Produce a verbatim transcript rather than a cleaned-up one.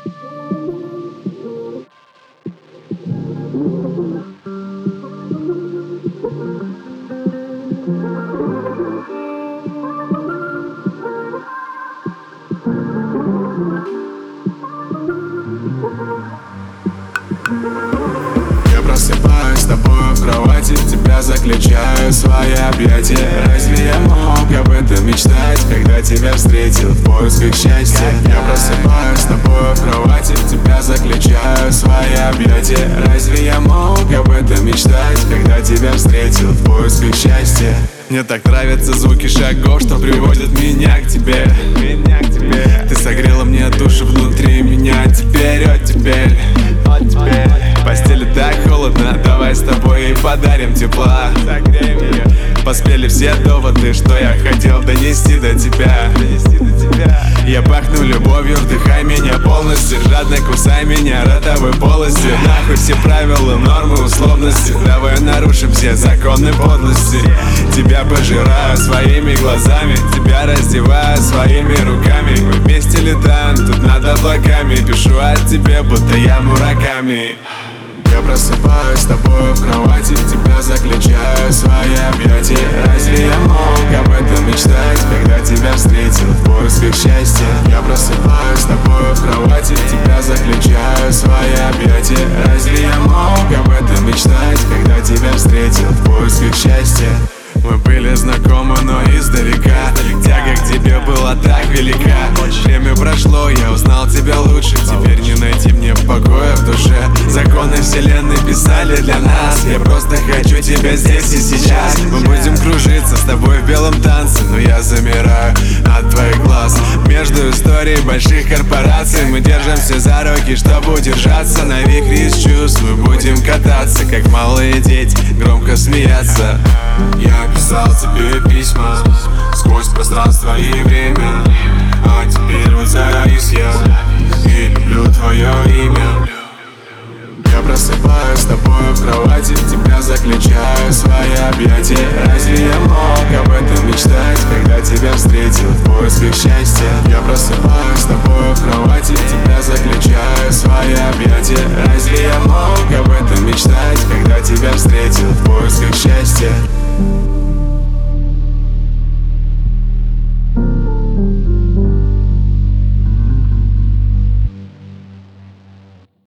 Я просыпаюсь с тобой в кровати, тебя заключаю в свои объятия. Разве я мог об этом мечтать, когда тебя встретил в поисках счастья? Я просыпаюсь с тобой в кровати, тебя заключаю в свои объятия. Разве я мог об этом мечтать, когда тебя встретил в поисках счастья? Мне так нравятся звуки шагов, что приводят меня к тебе. Меня к тебе. Ты согрела мне душу внутри меня. Теперь, о теперь, о теперь. В постели так холодно, давай с тобой и подарим тепла. Согреем ее. Поспели все доводы, что я хотел донести до тебя. Донести до тебя. Я пахну любовью, вдыхай меня полностью. Жадно кусай меня ротовой полостью. Нахуй все правила, нормы, условности. Давай нарушим все законы подлости. Тебя пожираю своими глазами, тебя раздеваю своими руками. Мы вместе летаем тут над облаками. Пишу о тебе, будто я Мураками. Я просыпаюсь с тобой в кровати, тебя заключаю в свои объятия. Разве я мог об этом мечтать, когда тебя встретил в поисках счастья? Я просыпаюсь с тобой в кровати, тебя заключаю в свои объятия. Разве я мог об этом мечтать, когда тебя встретил в поисках счастья? Мы были знакомы, но издалека. Тяга к тебе была так велика. Время прошло, я узнал тебя лучше. Теперь не найти мне покоя в душе. Законы вселенной писали для нас. Я просто хочу тебя здесь и сейчас. Мы будем кружиться с тобой в белом танце, но я замираю от твоих глаз. Между историей больших корпораций мы держимся за руки, чтобы удержаться. На вихре из чувств мы будем кататься, как малые дети, громко смеяться. Я писал тебе письма сквозь пространство и время, а теперь вот завис я и люблю твое имя. Я просыпаюсь с тобой в кровати, тебя заключаю в свои объятия. Разве я мог об этом мечтать, когда тебя встретил в поисках счастья? Я просыпаюсь с тобой в кровати, тебя заключаю в свои объятия. Разве я мог об этом мечтать, когда тебя встретил в поисках счастья?